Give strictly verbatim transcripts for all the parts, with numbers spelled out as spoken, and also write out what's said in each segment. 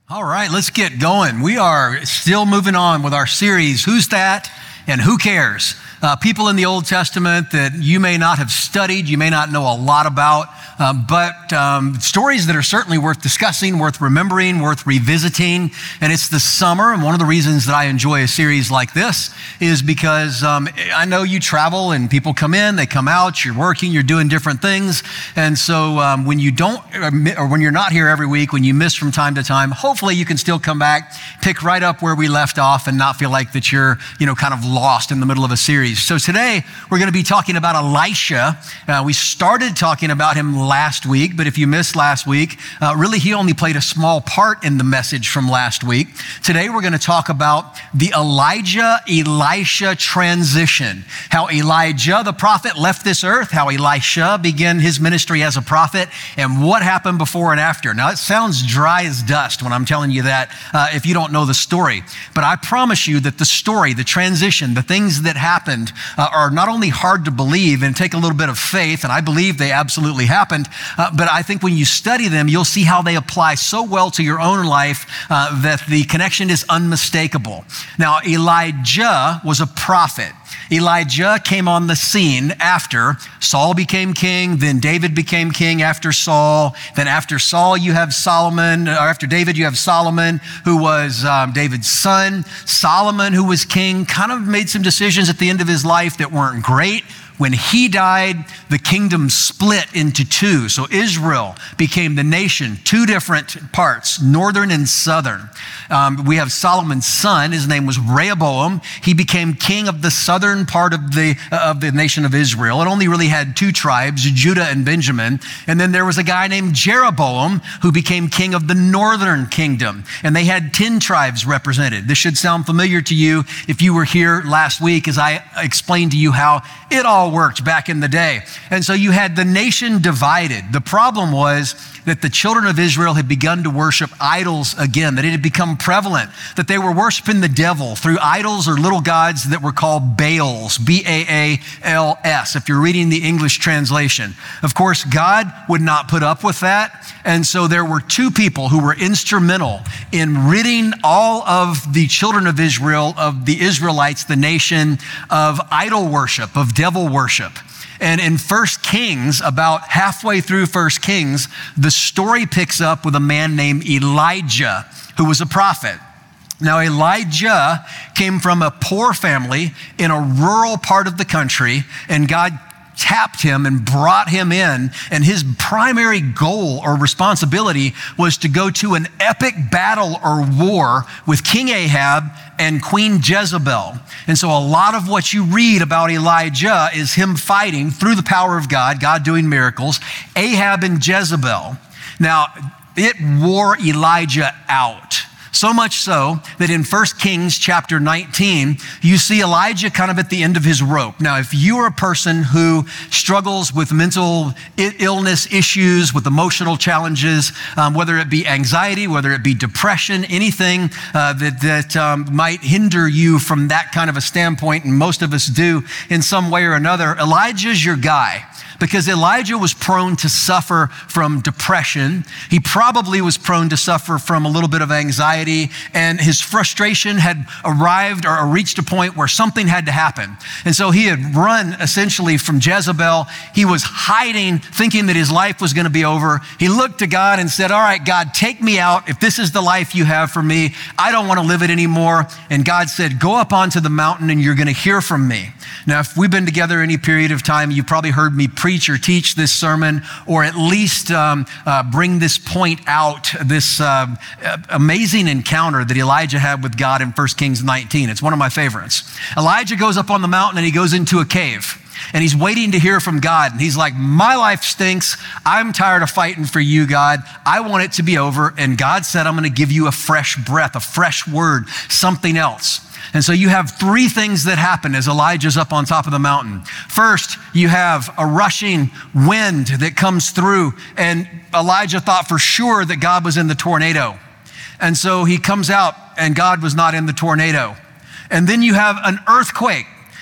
All right, let's get going. We are still moving on with our series, Who's That and Who Cares? Uh, people in the Old Testament that you may not have studied, you may not know a lot about, um, but um, stories that are certainly worth discussing, worth remembering, worth revisiting. And it's the summer, and one of the reasons that I enjoy a series like this is because um, I know you travel and people come in, they come out, you're working, you're doing different things. And so um, when you don't, or when you're not here every week, when you miss from time to time, hopefully you can still come back, pick right up where we left off and not feel like that you're, you know, kind of lost in the middle of a series. So today we're going to be talking about Elisha. Uh, we started talking about him last week, but if you missed last week, uh, really he only played a small part in the message from last week. Today we're going to talk about the Elijah-Elisha transition, how Elijah the prophet left this earth, how Elisha began his ministry as a prophet, and what happened before and after. Now it sounds dry as dust when I'm telling you that uh, if you don't know the story, but I promise you that the story, the transition, the things that happened uh, are not only hard to believe and take a little bit of faith, and I believe they absolutely happened, uh, but I think when you study them, you'll see how they apply so well to your own life uh, that the connection is unmistakable. Now, Elijah was a prophet. Elijah came on the scene after Saul became king, then David became king after Saul. Then after Saul, you have Solomon, or after David, you have Solomon, who was um, David's son. Solomon, who was king, kind of made some decisions at the end of his life that weren't great. When he died, the kingdom split into two. So Israel became the nation, two different parts, northern and southern. Um, we have Solomon's son. His name was Rehoboam. He became king of the southern part of the, uh, of the nation of Israel. It only really had two tribes, Judah and Benjamin. And then there was a guy named Jeroboam who became king of the northern kingdom. And they had ten tribes represented. This should sound familiar to you if you were here last week as I explained to you how it all worked back in the day. And so you had the nation divided. The problem was that the children of Israel had begun to worship idols again, that it had become prevalent, that they were worshiping the devil through idols or little gods that were called Baals, B A A L S, if you're reading the English translation. Of course, God would not put up with that. And so there were two people who were instrumental in ridding all of the children of Israel, of the Israelites, the nation, of idol worship, of devil worship. And in First Kings, about halfway through First Kings, the story picks up with a man named Elijah, who was a prophet. Now, Elijah came from a poor family in a rural part of the country, and God tapped him and brought him in, and his primary goal or responsibility was to go to an epic battle or war with King Ahab and Queen Jezebel. And so a lot of what you read about Elijah is him fighting through the power of God, God doing miracles, Ahab and Jezebel. Now, it wore Elijah out. So much so that in First Kings chapter nineteen, you see Elijah kind of at the end of his rope. Now, if you are a person who struggles with mental illness issues, with emotional challenges, um, whether it be anxiety, whether it be depression, anything uh, that, that um, might hinder you from that kind of a standpoint, and most of us do in some way or another, Elijah's your guy. Because Elijah was prone to suffer from depression. He probably was prone to suffer from a little bit of anxiety, and his frustration had arrived or reached a point where something had to happen. And so he had run essentially from Jezebel. He was hiding, thinking that his life was going to be over. He looked to God and said, all right, God, take me out. If this is the life you have for me, I don't want to live it anymore. And God said, go up onto the mountain and you're going to hear from me. Now, if we've been together any period of time, you probably heard me preach or teach this sermon, or at least um, uh, bring this point out, this uh, amazing encounter that Elijah had with God in First Kings nineteen. It's one of my favorites. Elijah goes up on the mountain and he goes into a cave. And he's waiting to hear from God. And he's like, my life stinks. I'm tired of fighting for you, God. I want it to be over. And God said, I'm going to give you a fresh breath, a fresh word, something else. And so you have three things that happen as Elijah's up on top of the mountain. First, you have a rushing wind that comes through, and Elijah thought for sure that God was in the tornado. And so he comes out and God was not in the tornado. And then you have an earthquake.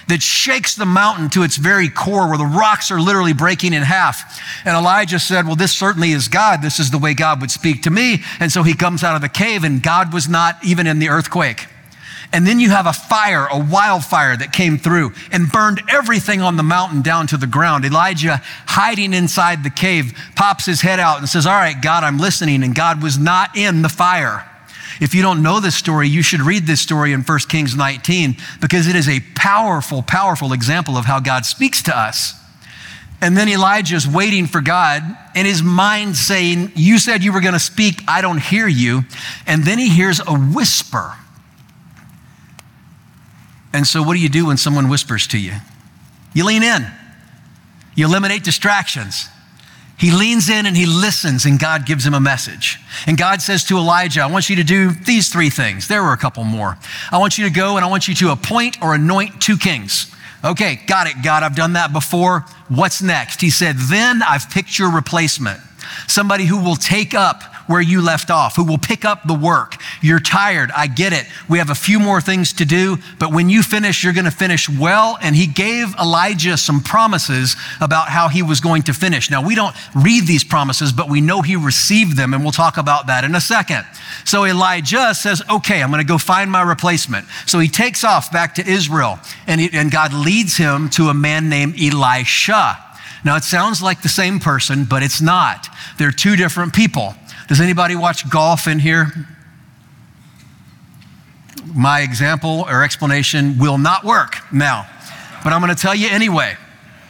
that shakes the mountain to its very core, where the rocks are literally breaking in half. And Elijah said, well, this certainly is God. This is the way God would speak to me. And so he comes out of the cave, and God was not even in the earthquake. And then you have a fire, a wildfire that came through and burned everything on the mountain down to the ground. Elijah, hiding inside the cave, pops his head out and says, all right, God, I'm listening. And God was not in the fire. If you don't know this story, you should read this story in First Kings nineteen, because it is a powerful, powerful example of how God speaks to us. And then Elijah's waiting for God, and his mind saying, you said you were going to speak, I don't hear you. And then he hears a whisper. And so what do you do when someone whispers to you? You lean in. You eliminate distractions. He leans in and he listens, and God gives him a message. And God says to Elijah, I want you to do these three things. There were a couple more. I want you to go and I want you to appoint or anoint two kings. Okay, got it, God, I've done that before. What's next? He said, then I've picked your replacement. Somebody who will take up where you left off, who will pick up the work. You're tired, I get it. We have a few more things to do, but when you finish, you're gonna finish well. And he gave Elijah some promises about how he was going to finish. Now, we don't read these promises, but we know he received them, and we'll talk about that in a second. So Elijah says, okay, I'm gonna go find my replacement. So he takes off back to Israel, and, he, and God leads him to a man named Elisha. Now, it sounds like the same person, but it's not. They're two different people. Does anybody watch golf in here? My example or explanation will not work now, but I'm going to tell you anyway.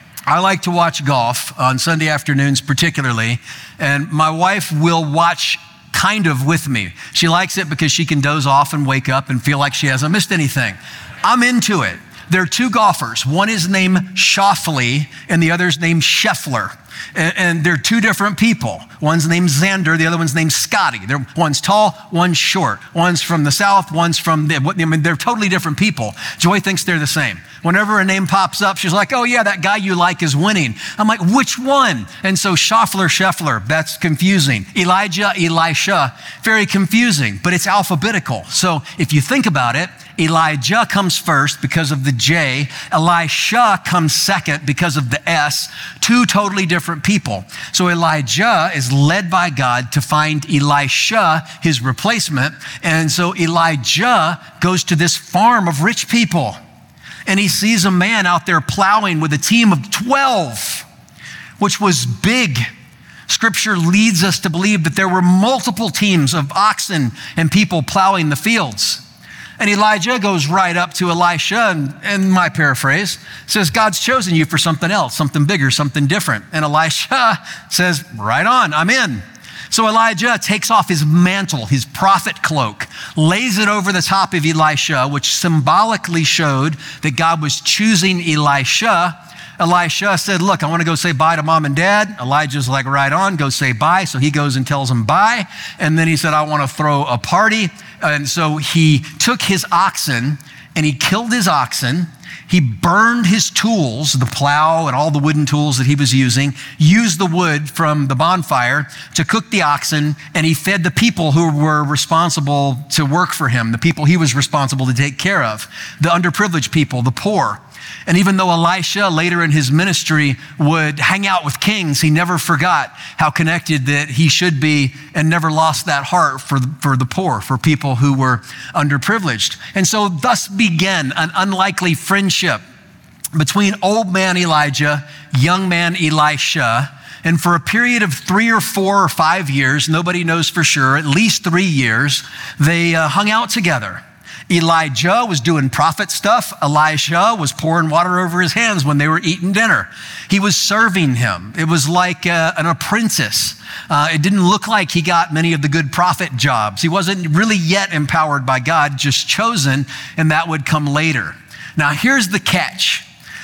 I like to watch golf on Sunday afternoons particularly, and my wife will watch kind of with me. She likes it because she can doze off and wake up and feel like she hasn't missed anything. I'm into it. There are two golfers. One is named Schauffele and the other is named Scheffler. And, and they're two different people. One's named Xander, the other one's named Scotty. They're, one's tall, one's short. One's from the south, one's from the, I mean, they're totally different people. Joy thinks they're the same. Whenever a name pops up, she's like, oh yeah, that guy you like is winning. I'm like, which one? And so Schauffele, Scheffler, that's confusing. Elijah, Elisha, very confusing, but it's alphabetical. So if you think about it, Elijah comes first because of the J. Elisha comes second because of the S. Two totally different people. So Elijah is led by God to find Elisha, his replacement. And so Elijah goes to this farm of rich people, and he sees a man out there plowing with a team of twelve, which was big. Scripture leads us to believe that there were multiple teams of oxen and people plowing the fields. And Elijah goes right up to Elisha, and, and my paraphrase says, God's chosen you for something else, something bigger, something different. And Elisha says, right on, I'm in. So Elijah takes off his mantle, his prophet cloak, lays it over the top of Elisha, which symbolically showed that God was choosing Elisha. Elisha said, look, I want to go say bye to mom and dad. Elijah's like, right on, go say bye. So he goes and tells them bye. And then he said, I want to throw a party. And so he took his oxen and he killed his oxen. He burned his tools, the plow and all the wooden tools that he was using, used the wood from the bonfire to cook the oxen, and he fed the people who were responsible to work for him, the people he was responsible to take care of, the underprivileged people, the poor. And even though Elisha later in his ministry would hang out with kings, he never forgot how connected that he should be and never lost that heart for the, for the poor, for people who were underprivileged. And so thus began an unlikely friendship between old man Elijah, young man Elisha. And for a period of three or four or five years, nobody knows for sure, at least three years, they uh, hung out together. Elijah was doing prophet stuff. Elisha was pouring water over his hands when they were eating dinner. He was serving him. It was like uh, an apprentice. Uh, it didn't look like he got many of the good prophet jobs. He wasn't really yet empowered by God, just chosen, and that would come later. Now, here's the catch.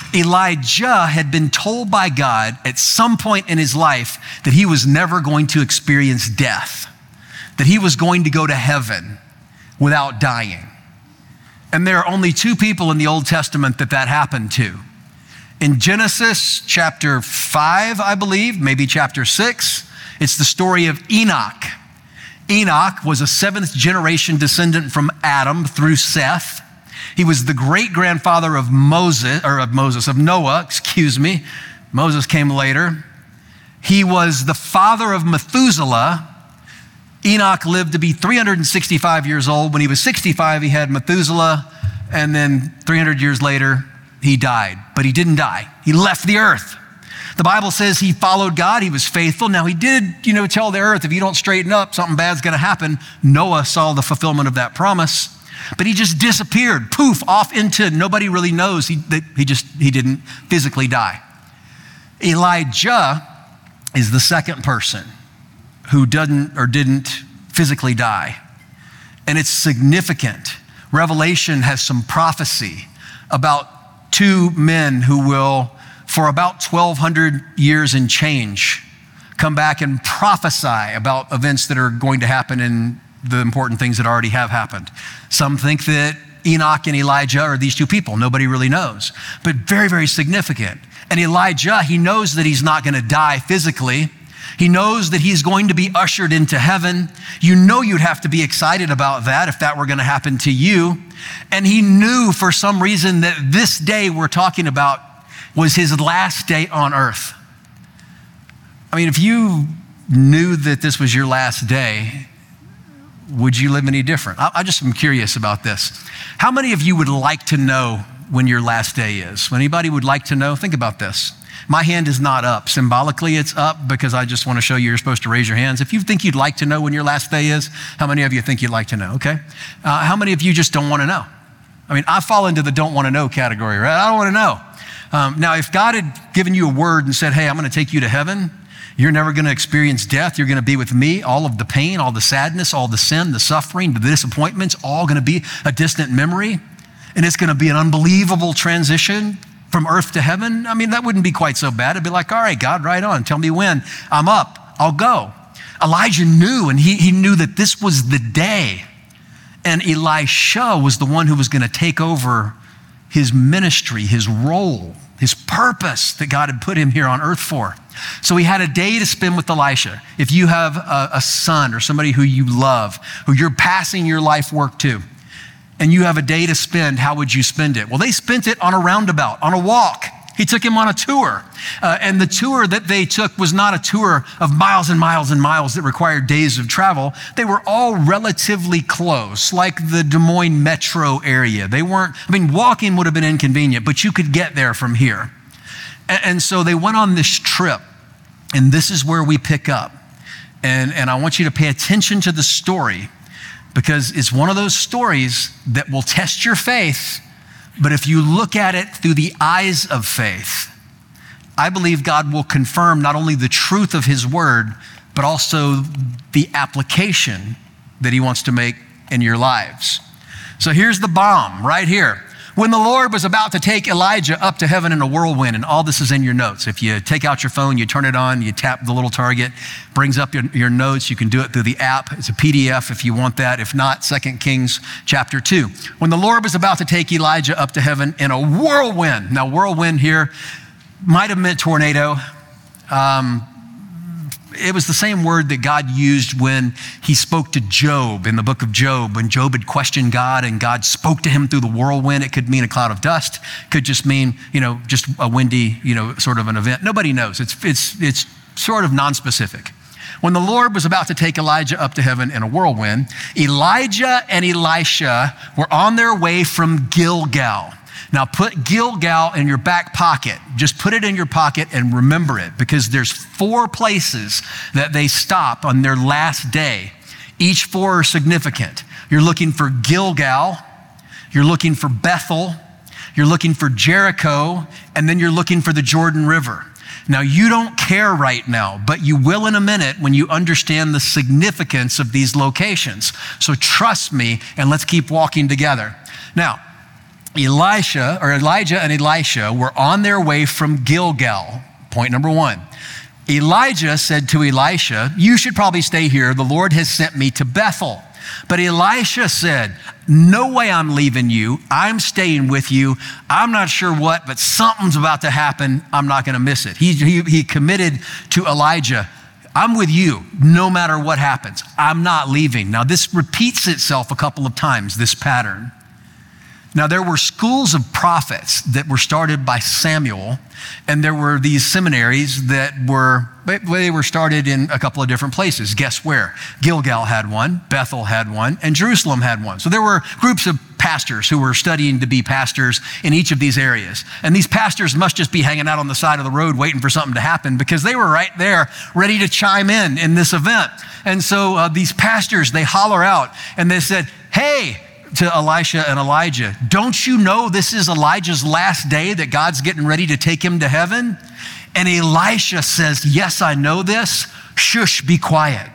Elijah had been told by God at some point in his life that he was never going to experience death, that he was going to go to heaven without dying. And there are only two people in the Old Testament that that happened to. In Genesis chapter five, I believe, maybe chapter six, it's the story of Enoch. Enoch was a seventh generation descendant from Adam through Seth. He was the great-grandfather of Moses, or of Moses, of Noah, excuse me. Moses came later. He was the father of Methuselah. Enoch lived to be three hundred sixty-five years old. When he was sixty-five, he had Methuselah, and then three hundred years later, he died. But he didn't die. He left the earth. The Bible says he followed God. He was faithful. Now, he did, you know, tell the earth, if you don't straighten up, something bad's going to happen. Noah saw the fulfillment of that promise, but he just disappeared, poof, off into nobody really knows. He, he just, he didn't physically die. Elijah is the second person who doesn't or didn't physically die. And it's significant. Revelation has some prophecy about two men who will, for about twelve hundred years and change, come back and prophesy about events that are going to happen and the important things that already have happened. Some think that Enoch and Elijah are these two people. Nobody really knows, but very, very significant. And Elijah, he knows that he's not going to die physically. He knows that he's going to be ushered into heaven. You know you'd have to be excited about that if that were going to happen to you. And he knew for some reason that this day we're talking about was his last day on earth. I mean, if you knew that this was your last day, would you live any different? I, I just am curious about this. How many of you would like to know when your last day is? When anybody would like to know? Think about this. My hand is not up. Symbolically, it's up because I just want to show you you're supposed to raise your hands. If you think you'd like to know when your last day is, how many of you think you'd like to know? Okay. Uh, how many of you just don't want to know? I mean, I fall into the don't want to know category, right? I don't want to know. Um, now, if God had given you a word and said, hey, I'm going to take you to heaven, you're never going to experience death. You're going to be with me. All of the pain, all the sadness, all the sin, the suffering, the disappointments, all going to be a distant memory. And it's going to be an unbelievable transition from earth to heaven. I mean, that wouldn't be quite so bad. It'd be like, all right, God, right on. Tell me when. I'm up. I'll go. Elijah knew, and he, he knew that this was the day. And Elisha was the one who was going to take over his ministry, his role, his purpose that God had put him here on earth for. So he had a day to spend with Elisha. If you have a, a son or somebody who you love, who you're passing your life work to, and you have a day to spend, how would you spend it? Well, they spent it on a roundabout, on a walk. He took him on a tour. Uh, and the tour that they took was not a tour of miles and miles and miles that required days of travel. They were all relatively close, like the Des Moines metro area. They weren't, I mean, walking would have been inconvenient, but you could get there from here. And, and so they went on this trip, and this is where we pick up. And, and I want you to pay attention to the story, because it's one of those stories that will test your faith. But if you look at it through the eyes of faith, I believe God will confirm not only the truth of his word, but also the application that he wants to make in your lives. So here's the bomb right here. When the Lord was about to take Elijah up to heaven in a whirlwind, and all this is in your notes. If you take out your phone, you turn it on, you tap the little target, brings up your, your notes. You can do it through the app. It's a P D F if you want that. If not, Second Kings chapter two. When the Lord was about to take Elijah up to heaven in a whirlwind. Now, whirlwind here might have meant tornado. Um, It was the same word that God used when he spoke to Job in the book of Job. When Job had questioned God and God spoke to him through the whirlwind, it could mean a cloud of dust, could just mean, you know, just a windy, you know, sort of an event. Nobody knows. It's, it's, it's sort of non-specific. When the Lord was about to take Elijah up to heaven in a whirlwind, Elijah and Elisha were on their way from Gilgal. Now put Gilgal in your back pocket. Just put it in your pocket and remember it, because there's four places that they stop on their last day. Each four are significant. You're looking for Gilgal, you're looking for Bethel, you're looking for Jericho, and then you're looking for the Jordan River. Now, you don't care right now, but you will in a minute when you understand the significance of these locations. So trust me, and let's keep walking together. Now, Elisha or Elijah and Elisha were on their way from Gilgal. Point number one. Elijah said to Elisha, you should probably stay here. The Lord has sent me to Bethel. But Elisha said, no way I'm leaving you. I'm staying with you. I'm not sure what, but something's about to happen. I'm not going to miss it. He, he, he committed to Elijah. I'm with you no matter what happens. I'm not leaving. Now, this repeats itself a couple of times, this pattern. Now, there were schools of prophets that were started by Samuel, and there were these seminaries that were, they were started in a couple of different places. Guess where? Gilgal had one, Bethel had one, and Jerusalem had one. So there were groups of pastors who were studying to be pastors in each of these areas. And these pastors must just be hanging out on the side of the road waiting for something to happen, because they were right there ready to chime in in this event. And so uh, these pastors, they holler out and they said, hey, to Elisha and Elijah, don't you know this is Elijah's last day, that God's getting ready to take him to heaven? And Elisha says, yes, I know this. Shush, be quiet.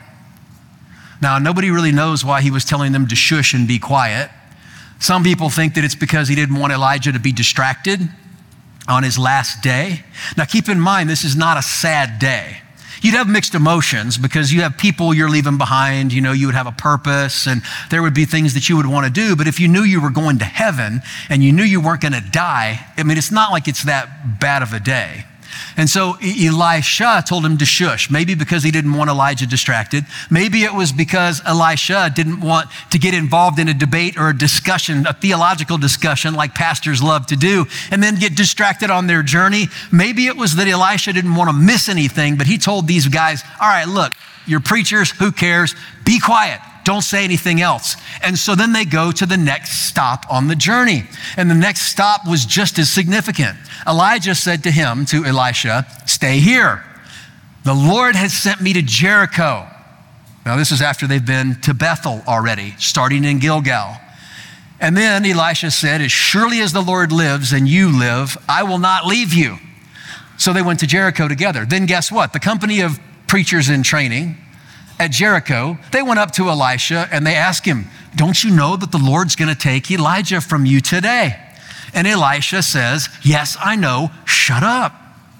Now, nobody really knows why he was telling them to shush and be quiet. Some people think that it's because he didn't want Elijah to be distracted on his last day. Now, keep in mind, this is not a sad day. You'd have mixed emotions because you have people you're leaving behind, you know, you would have a purpose and there would be things that you would want to do. But if you knew you were going to heaven and you knew you weren't going to die, I mean, it's not like it's that bad of a day. And so Elisha told him to shush, maybe because he didn't want Elijah distracted. Maybe it was because Elisha didn't want to get involved in a debate or a discussion, a theological discussion like pastors love to do, and then get distracted on their journey. Maybe it was that Elisha didn't want to miss anything, but he told these guys, all right, look, you're preachers, who cares? Be quiet. Don't say anything else. And so then they go to the next stop on the journey. And the next stop was just as significant. Elijah said to him, to Elisha, stay here. The Lord has sent me to Jericho. Now, this is after they've been to Bethel already, starting in Gilgal. And then Elisha said, as surely as the Lord lives and you live, I will not leave you. So they went to Jericho together. Then guess what? The company of preachers in training at Jericho, they went up to Elisha and they asked him, don't you know that the Lord's going to take Elijah from you today? And Elisha says, yes, I know, shut up.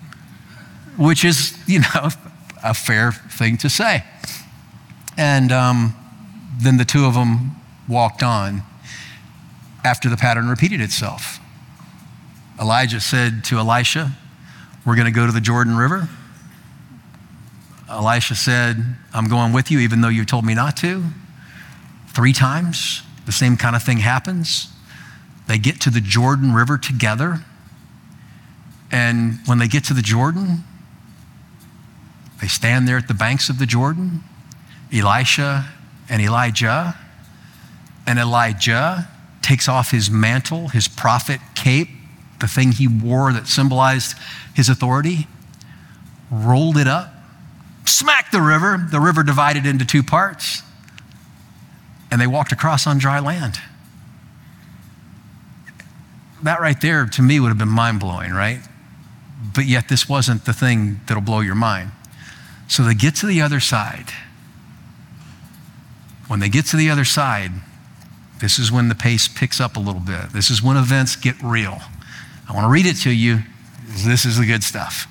Which is, you know, a fair thing to say. And um, then the two of them walked on after the pattern repeated itself. Elijah said to Elisha, we're going to go to the Jordan River. Elisha said, I'm going with you even though you told me not to. Three times, the same kind of thing happens. They get to the Jordan River together. And when they get to the Jordan, they stand there at the banks of the Jordan, Elisha and Elijah. And Elijah takes off his mantle, his prophet cape, the thing he wore that symbolized his authority, rolled it up, smacked the river. The river divided into two parts, and they walked across on dry land. That right there, to me, would have been mind-blowing, right? But yet this wasn't the thing that'll blow your mind. So they get to the other side. When they get to the other side, this is when the pace picks up a little bit. This is when events get real. I want to read it to you. This is the good stuff.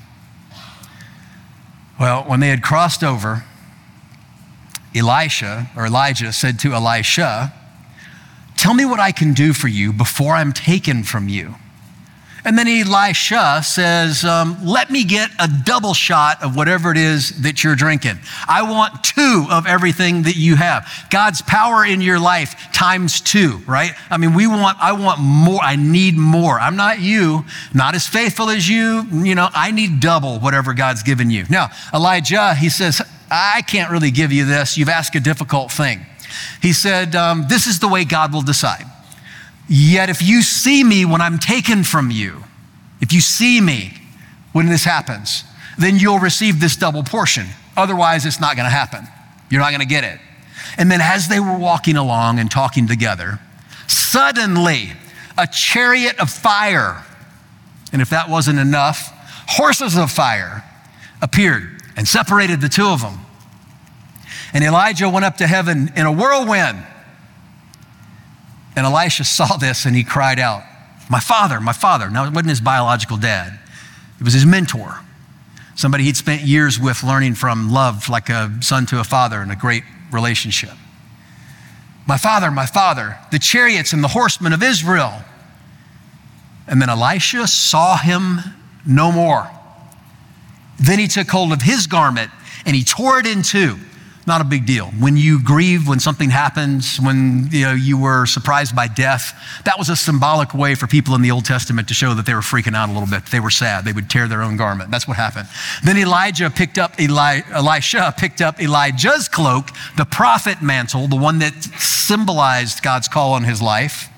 Well, when they had crossed over, Elisha, or Elijah, said to Elisha, tell me what I can do for you before I'm taken from you. And then Elisha says, um, let me get a double shot of whatever it is that you're drinking. I want two of everything that you have. God's power in your life times two, right? I mean, we want, I want more. I need more. I'm not you, not as faithful as you. You know, I need double whatever God's given you. Now, Elijah, he says, I can't really give you this. You've asked a difficult thing. He said, um, this is the way God will decide. Yet if you see me when I'm taken from you, if you see me when this happens, then you'll receive this double portion. Otherwise, it's not going to happen. You're not going to get it. And then as they were walking along and talking together, suddenly a chariot of fire, and if that wasn't enough, horses of fire appeared and separated the two of them. And Elijah went up to heaven in a whirlwind. And Elisha saw this and he cried out, my father, my father. Now, it wasn't his biological dad. It was his mentor. Somebody he'd spent years with, learning from, loved like a son to a father in a great relationship. My father, my father, the chariots and the horsemen of Israel. And then Elisha saw him no more. Then he took hold of his garment and he tore it in two. not a big deal. When you grieve, when something happens, when you know you were surprised by death, that was a symbolic way for people in the Old Testament to show that they were freaking out a little bit. They were sad. They would tear their own garment. That's what happened. Then Elijah picked up Eli, Elisha picked up Elijah's cloak, the prophet mantle, the one that symbolized God's call on his life.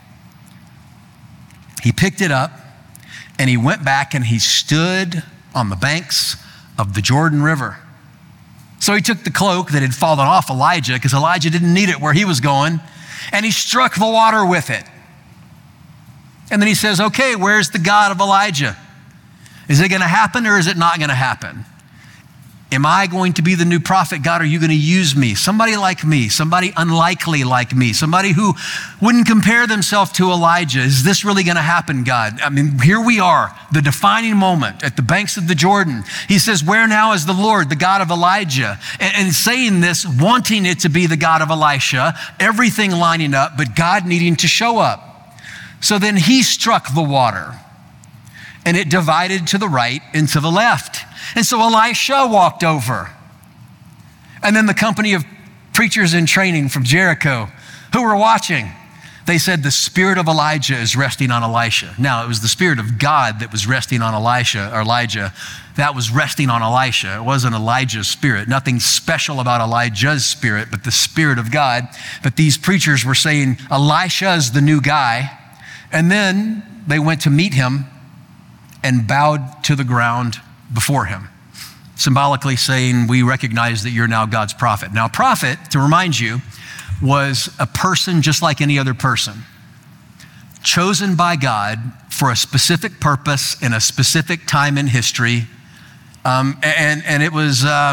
He picked it up and he went back and he stood on the banks of the Jordan River. So he took the cloak that had fallen off Elijah, because Elijah didn't need it where he was going, and he struck the water with it. And then he says, okay, where's the God of Elijah? Is it going to happen or is it not going to happen? Am I going to be the new prophet? God, are you going to use me? Somebody like me, somebody unlikely like me, somebody who wouldn't compare themselves to Elijah. Is this really going to happen, God? I mean, here we are, the defining moment at the banks of the Jordan. He says, where now is the Lord, the God of Elijah? And, and saying this, wanting it to be the God of Elisha, everything lining up, but God needing to show up. So then he struck the water, and it divided to the right and to the left. And so Elisha walked over. And then the company of preachers in training from Jericho who were watching, they said, the spirit of Elijah is resting on Elisha. Now, it was the spirit of God that was resting on Elisha, or Elijah, that was resting on Elisha. It wasn't Elijah's spirit. Nothing special about Elijah's spirit, but the spirit of God. But these preachers were saying, Elisha is the new guy. And then they went to meet him and bowed to the ground before him, symbolically saying, we recognize that you're now God's prophet. Now, a prophet, to remind you, was a person just like any other person, chosen by God for a specific purpose in a specific time in history. Um, and, and it was uh,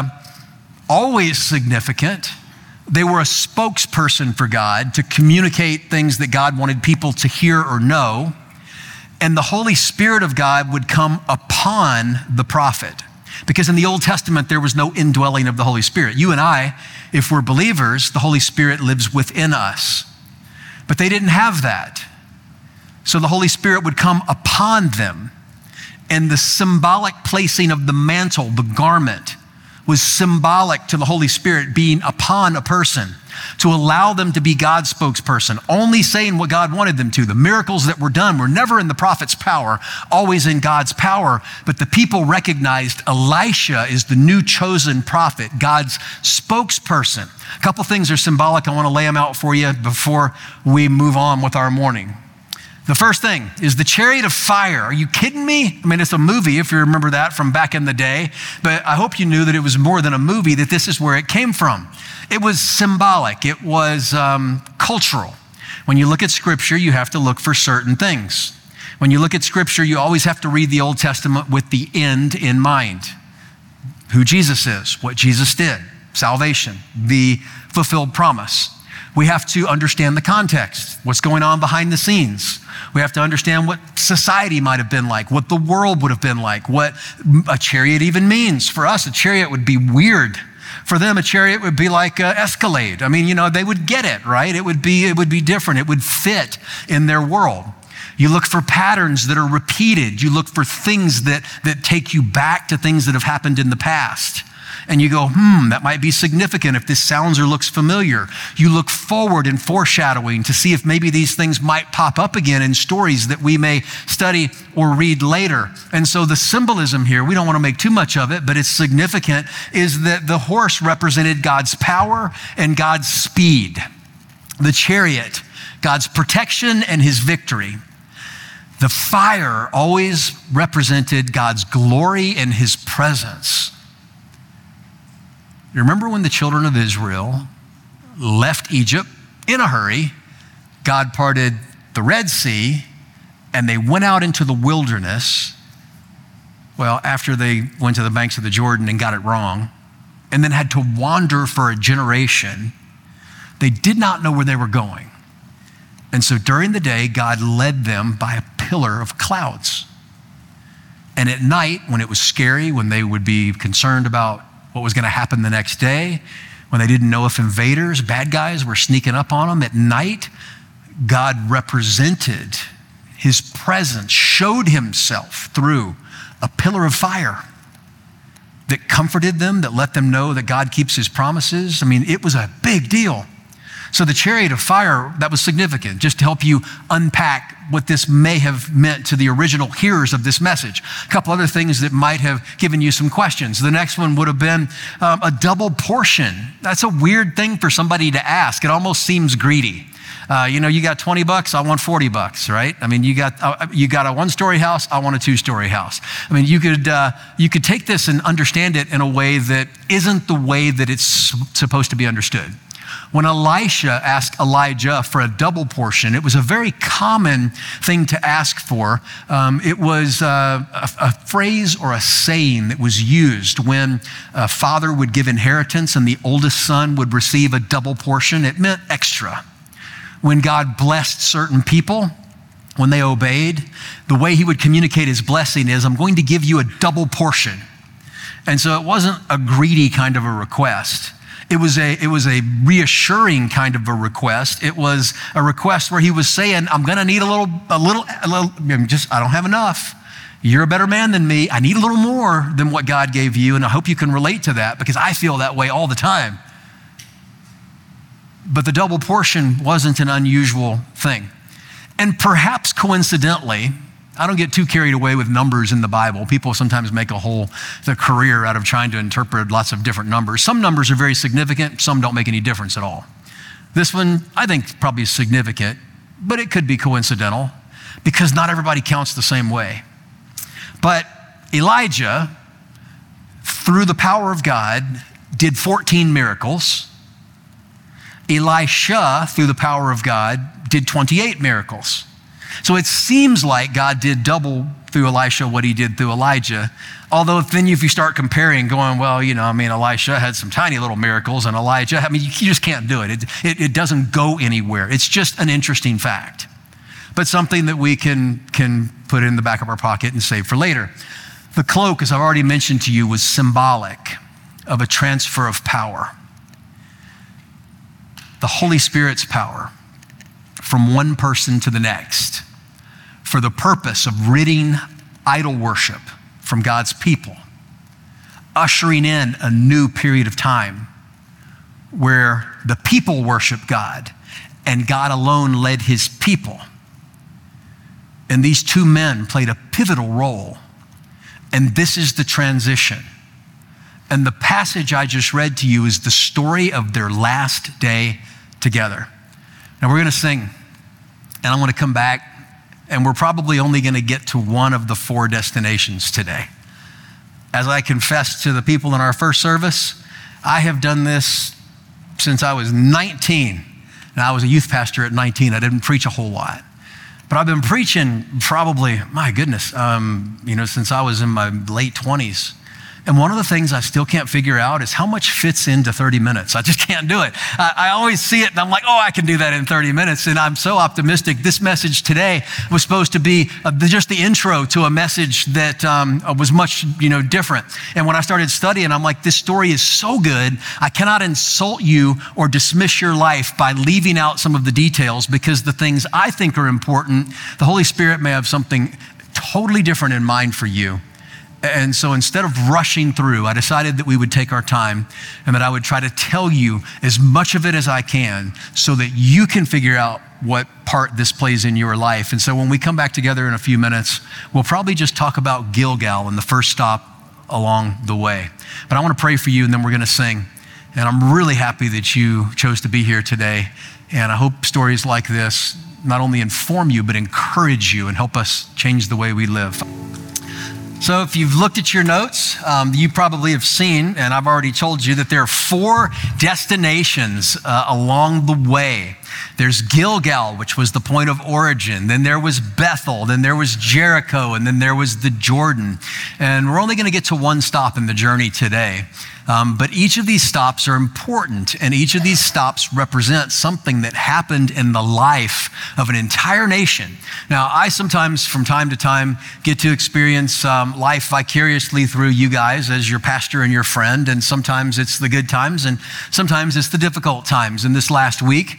always significant. They were a spokesperson for God to communicate things that God wanted people to hear or know. And the Holy Spirit of God would come upon the prophet. Because in the Old Testament, there was no indwelling of the Holy Spirit. You and I, if we're believers, the Holy Spirit lives within us. But they didn't have that. So the Holy Spirit would come upon them. And the symbolic placing of the mantle, the garment, was symbolic to the Holy Spirit being upon a person to allow them to be God's spokesperson, only saying what God wanted them to. The miracles that were done were never in the prophet's power, always in God's power. But the people recognized Elisha is the new chosen prophet, God's spokesperson. A couple things are symbolic. I want to lay them out for you before we move on with our morning. The first thing is the chariot of fire. Are you kidding me? I mean, it's a movie, if you remember that from back in the day, but I hope you knew that it was more than a movie, that this is where it came from. It was symbolic. It was um, cultural. When you look at Scripture, you have to look for certain things. When you look at Scripture, you always have to read the Old Testament with the end in mind. Who Jesus is, what Jesus did, salvation, the fulfilled promise. We have to understand the context, what's going on behind the scenes. We have to understand what society might have been like, what the world would have been like, what a chariot even means. For us, a chariot would be weird. For them, a chariot would be like an Escalade. I mean, you know, they would get it, right? It would be, it would be different. It would fit in their world. You look for patterns that are repeated. You look for things that, that take you back to things that have happened in the past. And you go, hmm, that might be significant if this sounds or looks familiar. You look forward in foreshadowing to see if maybe these things might pop up again in stories that we may study or read later. And so the symbolism here, we don't want to make too much of it, but it's significant, is that the horse represented God's power and God's speed. The chariot, God's protection and his victory. The fire always represented God's glory and his presence. You remember when the children of Israel left Egypt in a hurry, God parted the Red Sea, and they went out into the wilderness. Well, after they went to the banks of the Jordan and got it wrong, and then had to wander for a generation, they did not know where they were going. And so during the day, God led them by a pillar of clouds. And at night, when it was scary, when they would be concerned about what was going to happen the next day, when they didn't know if invaders, bad guys were sneaking up on them at night, God represented his presence, showed himself through a pillar of fire. that comforted them, that let them know that God keeps his promises. I mean, it was a big deal. So the chariot of fire, that was significant, just to help you unpack what this may have meant to the original hearers of this message. A couple other things that might have given you some questions. The next one would have been um, a double portion. That's a weird thing for somebody to ask. It almost seems greedy. Uh, you know, you got twenty bucks, I want forty bucks, right? I mean, you got uh, you got a one-story house, I want a two-story house. I mean, you could uh, you could take this and understand it in a way that isn't the way that it's supposed to be understood. When Elisha asked Elijah for a double portion, it was a very common thing to ask for. Um, it was uh, a, a phrase or a saying that was used when a father would give inheritance and the oldest son would receive a double portion. It meant extra. When God blessed certain people, when they obeyed, the way he would communicate his blessing is, I'm going to give you a double portion. And so it wasn't a greedy kind of a request. It was a, it was a reassuring kind of a request. It was a request where he was saying, I'm going to need a little, a little, a little, just, I don't have enough. You're a better man than me. I need a little more than what God gave you. And I hope you can relate to that because I feel that way all the time. But the double portion wasn't an unusual thing. And perhaps coincidentally, I don't get too carried away with numbers in the Bible. People sometimes make a whole their career out of trying to interpret lots of different numbers. Some numbers are very significant, some don't make any difference at all. This one, I think, probably is significant, but it could be coincidental because not everybody counts the same way. But Elijah, through the power of God, did fourteen miracles. Elisha, through the power of God, did twenty-eight miracles. So it seems like God did double through Elisha what he did through Elijah. Although if then if you start comparing, going, well, you know, I mean, Elisha had some tiny little miracles and Elijah, I mean, you just can't do it. It, it, it doesn't go anywhere. It's just an interesting fact, but something that we can, can put in the back of our pocket and save for later. The cloak, as I've already mentioned to you, was symbolic of a transfer of power. The Holy Spirit's power from one person to the next for the purpose of ridding idol worship from God's people, ushering in a new period of time where the people worship God and God alone led his people. And these two men played a pivotal role. And this is the transition. And the passage I just read to you is the story of their last day together. Now we're going to sing, and I'm going to come back, and we're probably only going to get to one of the four destinations today. As I confessed to the people in our first service, I have done this since I was nineteen. And I was a youth pastor at nineteen. I didn't preach a whole lot. But I've been preaching probably, my goodness, um, you know, since I was in my late twenties. And one of the things I still can't figure out is how much fits into thirty minutes. I just can't do it. I, I always see it and I'm like, oh, I can do that in thirty minutes. And I'm so optimistic. This message today was supposed to be uh, just the intro to a message that um, was much, you know, different. And when I started studying, I'm like, this story is so good. I cannot insult you or dismiss your life by leaving out some of the details because the things I think are important, the Holy Spirit may have something totally different in mind for you. And so instead of rushing through, I decided that we would take our time and that I would try to tell you as much of it as I can so that you can figure out what part this plays in your life. And so when we come back together in a few minutes, we'll probably just talk about Gilgal and the first stop along the way. But I want to pray for you and then we're going to sing. And I'm really happy that you chose to be here today. And I hope stories like this not only inform you, but encourage you and help us change the way we live. So if you've looked at your notes, um, you probably have seen, and I've already told you, that there are four destinations uh, along the way. There's Gilgal, which was the point of origin. Then there was Bethel. Then there was Jericho. And then there was the Jordan. And we're only going to get to one stop in the journey today. Um, but each of these stops are important, and each of these stops represent something that happened in the life of an entire nation. Now, I sometimes, from time to time, get to experience um, life vicariously through you guys as your pastor and your friend, and sometimes it's the good times, and sometimes it's the difficult times. And this last week, um,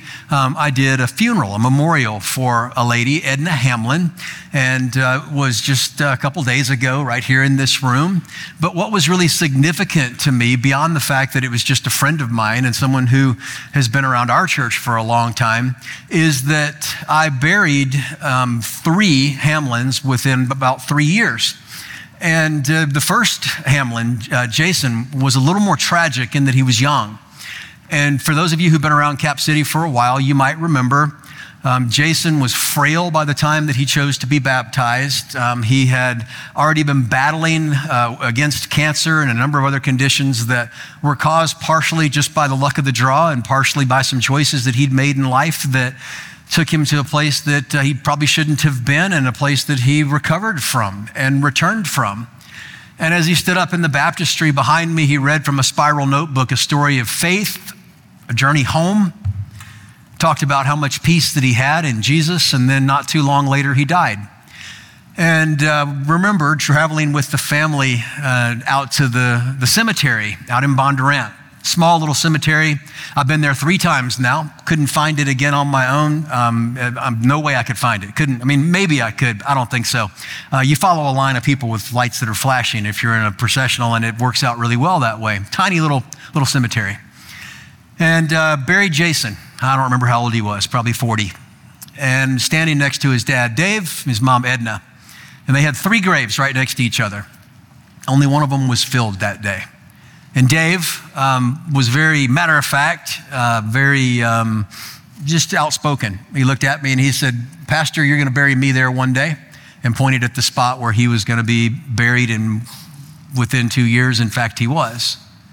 um, I did a funeral, a memorial for a lady, Edna Hamlin, and uh, was just a couple days ago right here in this room. But what was really significant to me, beyond the fact that it was just a friend of mine and someone who has been around our church for a long time, is that I buried um, three Hamlins within about three years. And uh, the first Hamlin, uh, Jason, was a little more tragic in that he was young. And for those of you who've been around Cap City for a while, you might remember um, Jason was frail by the time that he chose to be baptized. Um, he had already been battling uh, against cancer and a number of other conditions that were caused partially just by the luck of the draw and partially by some choices that he'd made in life that took him to a place that uh, he probably shouldn't have been, and a place that he recovered from and returned from. And as he stood up in the baptistry behind me, he read from a spiral notebook a story of faith, a journey home, talked about how much peace that he had in Jesus, and then not too long later, he died. And uh, remember traveling with the family uh, out to the, the cemetery out in Bondurant. Small little cemetery. I've been there three times now. Couldn't find it again on my own. Um, um, no way I could find it. Couldn't, I mean, maybe I could. I don't think so. Uh, you follow a line of people with lights that are flashing if you're in a processional, and it works out really well that way. Tiny little, little cemetery. And uh, buried Jason. I don't remember how old he was, probably forty. And standing next to his dad, Dave, his mom, Edna. And they had three graves right next to each other. Only one of them was filled that day. And Dave um, was very matter of fact, uh, very um, just outspoken. He looked at me and he said, "Pastor, you're going to bury me there one day," and pointed at the spot where he was going to be buried, and within two years, in fact, he was.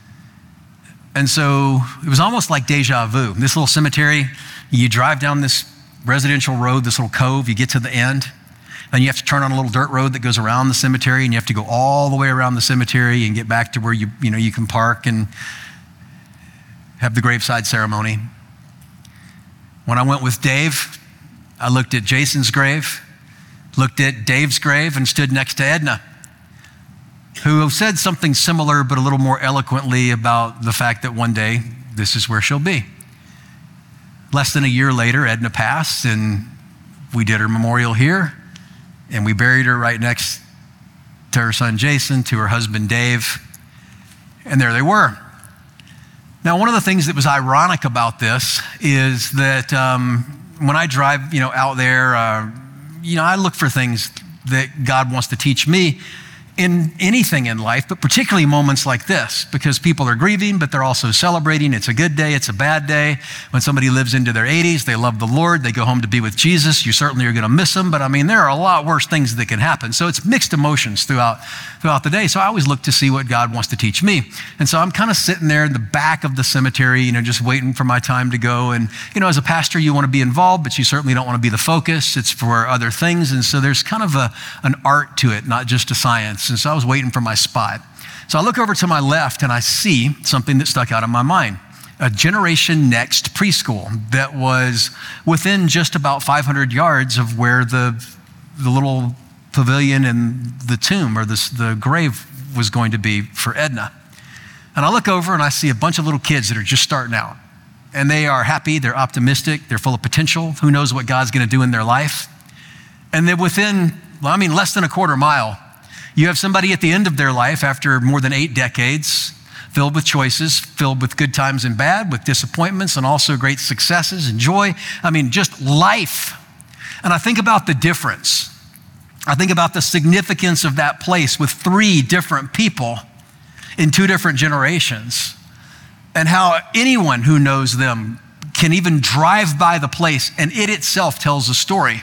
And so it was almost like deja vu. This little cemetery, you drive down this residential road, this little cove, you get to the end, then you have to turn on a little dirt road that goes around the cemetery, and you have to go all the way around the cemetery and get back to where you, you know, you can park and have the graveside ceremony. When I went with Dave, I looked at Jason's grave, looked at Dave's grave, and stood next to Edna, who said something similar but a little more eloquently about the fact that one day this is where she'll be. Less than a year later, Edna passed, and we did her memorial here. And we buried her right next to her son, Jason, to her husband, Dave. And there they were. Now, one of the things that was ironic about this is that um, when I drive, you know, out there, uh, you know, I look for things that God wants to teach me in anything in life, but particularly moments like this, because people are grieving, but they're also celebrating. It's a good day, it's a bad day. When somebody lives into their eighties, they love the Lord, they go home to be with Jesus. You certainly are going to miss them, but I mean, there are a lot worse things that can happen. So it's mixed emotions throughout, throughout the day. So I always look to see what God wants to teach me. And so I'm kind of sitting there in the back of the cemetery, you know, just waiting for my time to go. And, you know, as a pastor, you want to be involved, but you certainly don't want to be the focus. It's for other things. And so there's kind of a, an art to it, not just a science. And so I was waiting for my spot. So I look over to my left and I see something that stuck out in my mind. A Generation Next preschool that was within just about five hundred yards of where the, the little pavilion and the tomb or the, the grave was going to be for Edna. And I look over and I see a bunch of little kids that are just starting out. And they are happy, they're optimistic, they're full of potential. Who knows what God's going to do in their life? And then within, well, I mean, less than a quarter mile, you have somebody at the end of their life after more than eight decades, filled with choices, filled with good times and bad, with disappointments and also great successes and joy. I mean, just life. And I think about the difference. I think about the significance of that place with three different people in two different generations, and how anyone who knows them can even drive by the place and it itself tells a story.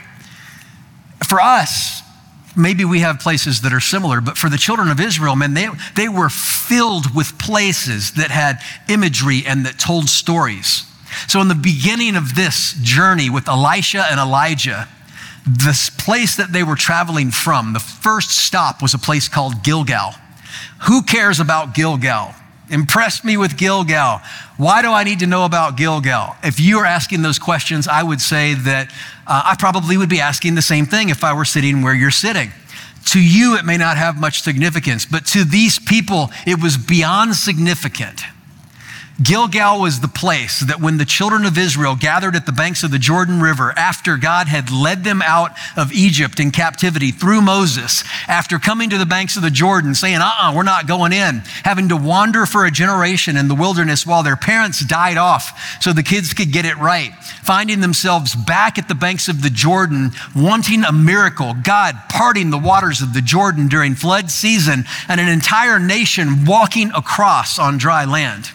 For us, maybe we have places that are similar, but for the children of Israel, man, they, they were filled with places that had imagery and that told stories. So in the beginning of this journey with Elisha and Elijah, this place that they were traveling from, the first stop was a place called Gilgal. Who cares about Gilgal? Impress me with Gilgal. Why do I need to know about Gilgal? If you are asking those questions, I would say that uh, I probably would be asking the same thing if I were sitting where you're sitting. To you, it may not have much significance, but to these people, it was beyond significant. Gilgal was the place that when the children of Israel gathered at the banks of the Jordan River after God had led them out of Egypt in captivity through Moses, after coming to the banks of the Jordan saying, uh-uh, we're not going in, having to wander for a generation in the wilderness while their parents died off so the kids could get it right, finding themselves back at the banks of the Jordan, wanting a miracle, God parting the waters of the Jordan during flood season and an entire nation walking across on dry land.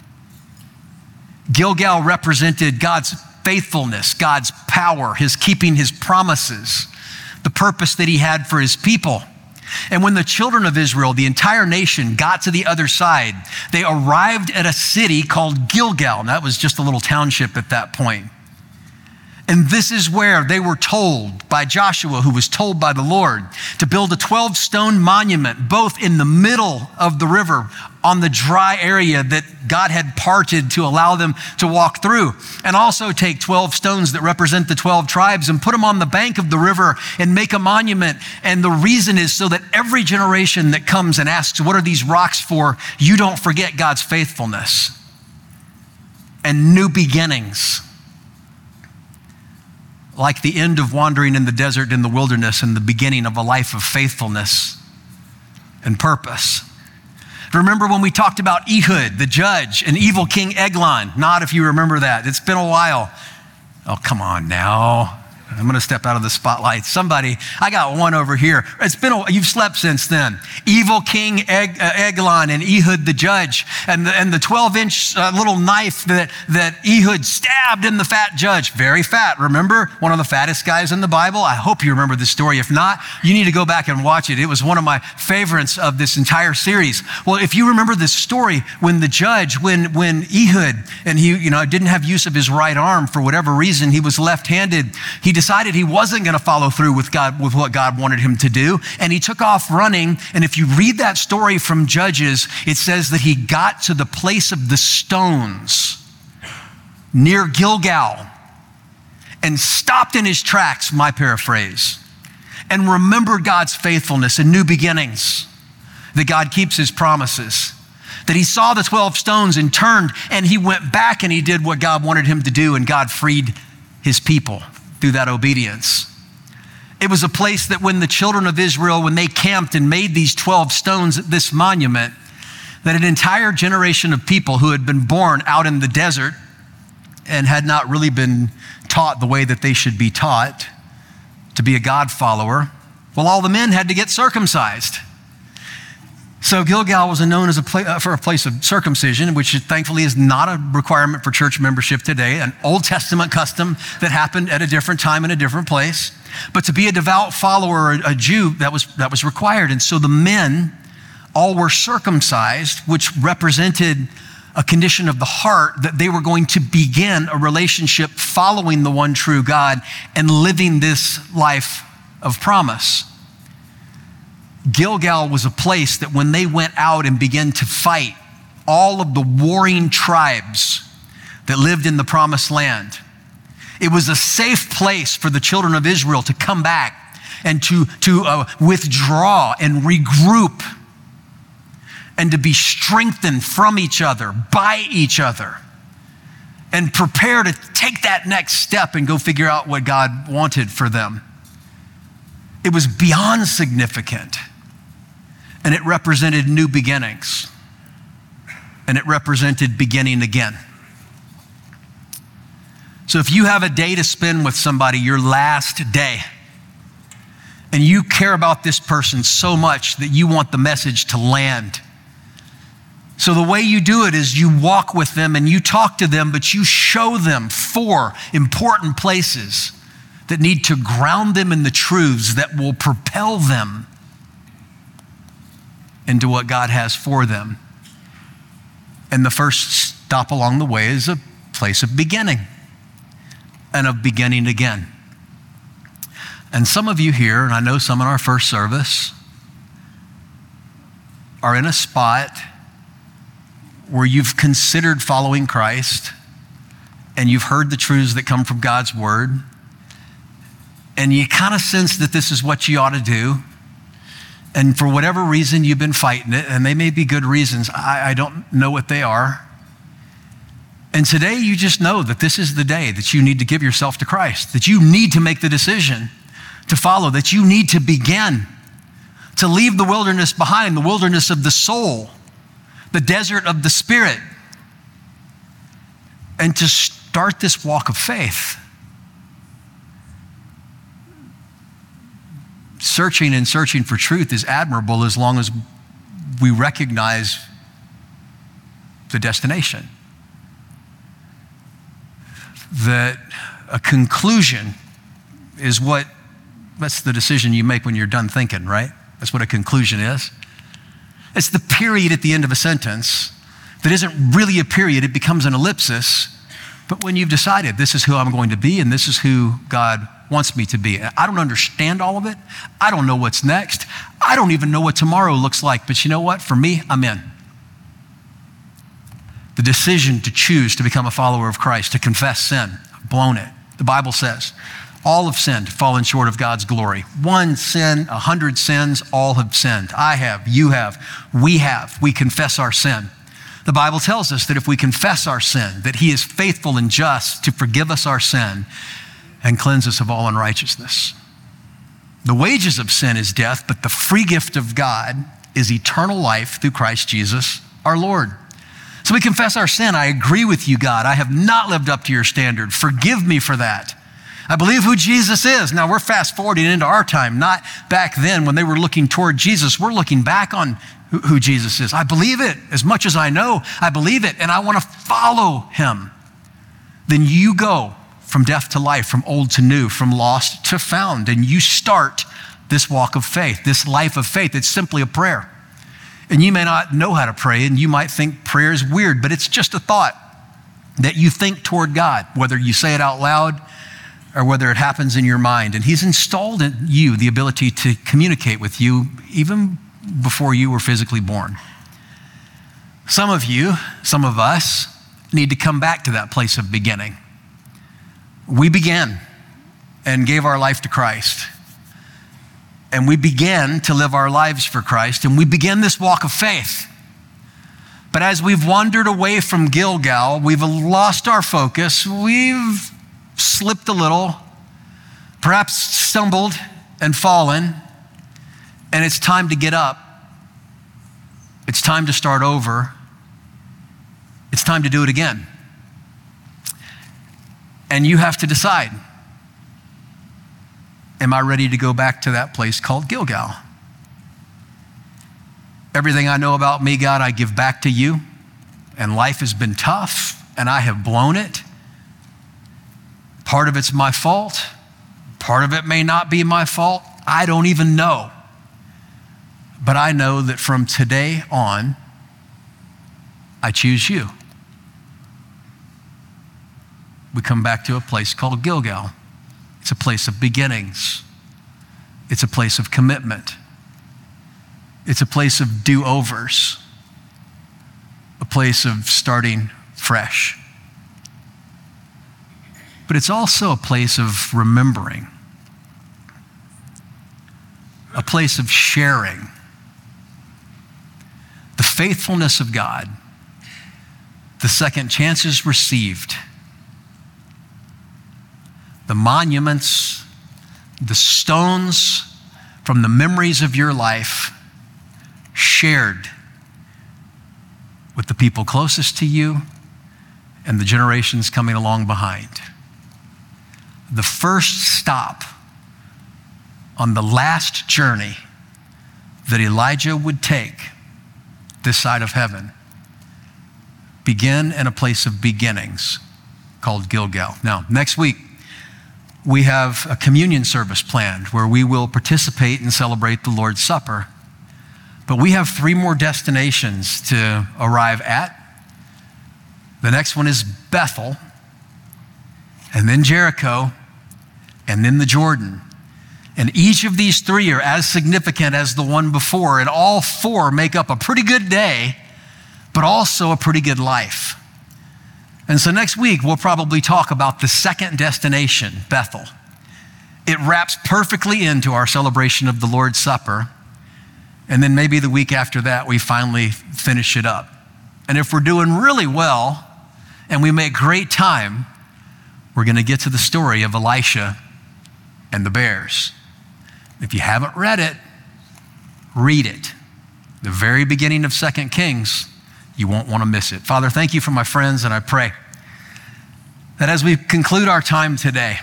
Gilgal represented God's faithfulness, God's power, his keeping his promises, the purpose that he had for his people. And when the children of Israel, the entire nation, got to the other side, they arrived at a city called Gilgal. And that was just a little township at that point. And this is where they were told by Joshua, who was told by the Lord, to build a twelve stone monument, both in the middle of the river on the dry area that God had parted to allow them to walk through, and also take twelve stones that represent the twelve tribes and put them on the bank of the river and make a monument. And the reason is so that every generation that comes and asks, what are these rocks for? You don't forget God's faithfulness and new beginnings. Like the end of wandering in the desert, in the wilderness, and the beginning of a life of faithfulness and purpose. Remember when we talked about Ehud, the judge, and evil King Eglon? Not if you remember that. It's been a while. Oh, come on now. I'm going to step out of the spotlight. Somebody, I got one over here. It's been a, you've slept since then. Evil King Eg, uh, Eglon and Ehud the judge, and the, and the twelve inch uh, little knife that, that Ehud stabbed in the fat judge. Very fat, remember? One of the fattest guys in the Bible. I hope you remember this story. If not, you need to go back and watch it. It was one of my favorites of this entire series. Well, if you remember this story, when the judge, when, when Ehud, and he you know didn't have use of his right arm for whatever reason, he was left-handed, he decided he wasn't going to follow through with God, with what God wanted him to do. And he took off running. And if you read that story from Judges, it says that he got to the place of the stones near Gilgal and stopped in his tracks, my paraphrase, and remembered God's faithfulness and new beginnings, that God keeps his promises, that he saw the twelve stones and turned and he went back and he did what God wanted him to do, and God freed his people through that obedience. It was a place that when the children of Israel, when they camped and made these twelve stones at this monument, that an entire generation of people who had been born out in the desert and had not really been taught the way that they should be taught to be a God follower, well, all the men had to get circumcised. So Gilgal was known as a pla- uh, for a place of circumcision, which thankfully is not a requirement for church membership today, an Old Testament custom that happened at a different time in a different place. But to be a devout follower, a Jew, that was, that was required. And so the men all were circumcised, which represented a condition of the heart that they were going to begin a relationship following the one true God and living this life of promise. Gilgal was a place that when they went out and began to fight all of the warring tribes that lived in the promised land, it was a safe place for the children of Israel to come back and to, to uh, withdraw and regroup and to be strengthened from each other, by each other, and prepare to take that next step and go figure out what God wanted for them. It was beyond significant. And it represented new beginnings. And it represented beginning again. So if you have a day to spend with somebody, your last day, and you care about this person so much that you want the message to land. So the way you do it is you walk with them and you talk to them, but you show them four important places that need to ground them in the truths that will propel them into what God has for them. And the first stop along the way is a place of beginning and of beginning again. And some of you here, and I know some in our first service, are in a spot where you've considered following Christ and you've heard the truths that come from God's word, and you kind of sense that this is what you ought to do. And for whatever reason, you've been fighting it, and they may be good reasons. I, I don't know what they are. And today you just know that this is the day that you need to give yourself to Christ, that you need to make the decision to follow, that you need to begin to leave the wilderness behind, the wilderness of the soul, the desert of the spirit, and to start this walk of faith. Searching and searching for truth is admirable as long as we recognize the destination. That a conclusion is what, that's the decision you make when you're done thinking, right? That's what a conclusion is. It's the period at the end of a sentence that isn't really a period, it becomes an ellipsis. But when you've decided this is who I'm going to be and this is who God wants me to be. I don't understand all of it. I don't know what's next. I don't even know what tomorrow looks like. But you know what? For me, I'm in. The decision to choose to become a follower of Christ, to confess sin, I've blown it. The Bible says, all have sinned, fallen short of God's glory. One sin, a hundred sins, all have sinned. I have, you have, we have. We confess our sin. The Bible tells us that if we confess our sin, that he is faithful and just to forgive us our sin and cleanse us of all unrighteousness. The wages of sin is death, but the free gift of God is eternal life through Christ Jesus, our Lord. So we confess our sin. I agree with you, God. I have not lived up to your standard. Forgive me for that. I believe who Jesus is. Now we're fast forwarding into our time, not back then when they were looking toward Jesus. We're looking back on who, who Jesus is. I believe it as much as I know. I believe it and I want to follow him. Then you go from death to life, from old to new, from lost to found, and you start this walk of faith, this life of faith. It's simply a prayer. And you may not know how to pray, and you might think prayer is weird, but it's just a thought that you think toward God, whether you say it out loud or whether it happens in your mind. And he's installed in you the ability to communicate with you even before you were physically born. Some of you, some of us, need to come back to that place of beginning. We began and gave our life to Christ. And we began to live our lives for Christ, and we began this walk of faith. But as we've wandered away from Gilgal, we've lost our focus, we've slipped a little, perhaps stumbled and fallen, and it's time to get up. It's time to start over. It's time to do it again. And you have to decide. Am I ready to go back to that place called Gilgal? Everything I know about me, God, I give back to you. And life has been tough, and I have blown it. Part of it's my fault. Part of it may not be my fault. I don't even know. But I know that from today on, I choose you. We come back to a place called Gilgal. It's a place of beginnings. It's a place of commitment. It's a place of do-overs. A place of starting fresh. But it's also a place of remembering. A place of sharing. The faithfulness of God. The second chances received. The monuments, the stones from the memories of your life shared with the people closest to you and the generations coming along behind. The first stop on the last journey that Elijah would take this side of heaven begin in a place of beginnings called Gilgal. Now, next week, we have a communion service planned where we will participate and celebrate the Lord's Supper. But we have three more destinations to arrive at. The next one is Bethel, and then Jericho, and then the Jordan. And each of these three are as significant as the one before, and all four make up a pretty good day, but also a pretty good life. And so next week, we'll probably talk about the second destination, Bethel. It wraps perfectly into our celebration of the Lord's Supper. And then maybe the week after that, we finally finish it up. And if we're doing really well and we make great time, we're going to get to the story of Elisha and the bears. If you haven't read it, read it. The very beginning of Second Kings, you won't want to miss it. Father, thank you for my friends, and I pray that as we conclude our time today,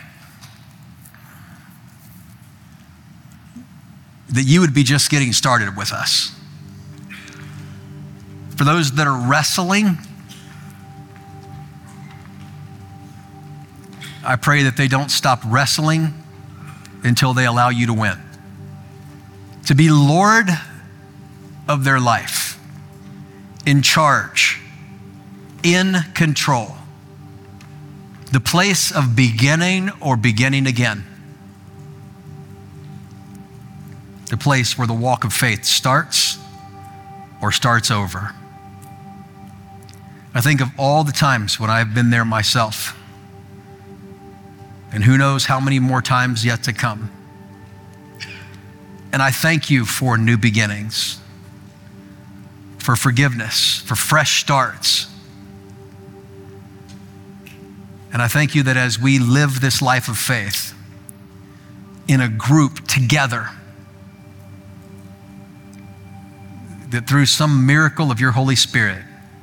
that you would be just getting started with us. For those that are wrestling, I pray that they don't stop wrestling until they allow you to win. To be Lord of their life, in charge, in control. The place of beginning or beginning again. The place where the walk of faith starts or starts over. I think of all the times when I've been there myself, and who knows how many more times yet to come. And I thank you for new beginnings, for forgiveness, for fresh starts. And I thank you that as we live this life of faith in a group together, that through some miracle of your Holy Spirit,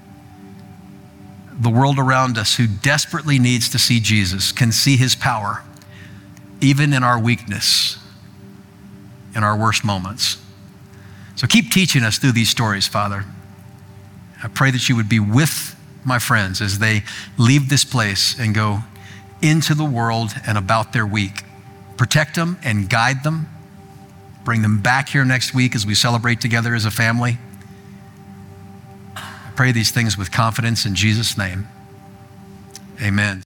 the world around us who desperately needs to see Jesus can see his power, even in our weakness, in our worst moments. So keep teaching us through these stories, Father. I pray that you would be with my friends as they leave this place and go into the world and about their week. Protect them and guide them. Bring them back here next week as we celebrate together as a family. I pray these things with confidence in Jesus' name. Amen.